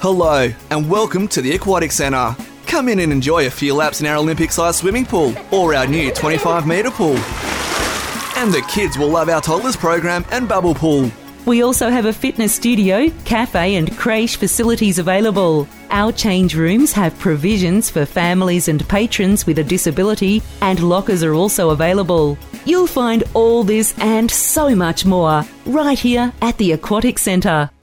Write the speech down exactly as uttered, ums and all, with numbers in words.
Hello, and welcome to the Aquatic Centre. Come in and enjoy a few laps in our Olympic-sized swimming pool or our new twenty-five metre pool. And the kids will love our toddlers program and bubble pool. We also have a fitness studio, cafe and creche facilities available. Our change rooms have provisions for families and patrons with a disability, and lockers are also available. You'll find all this and so much more right here at the Aquatic Centre.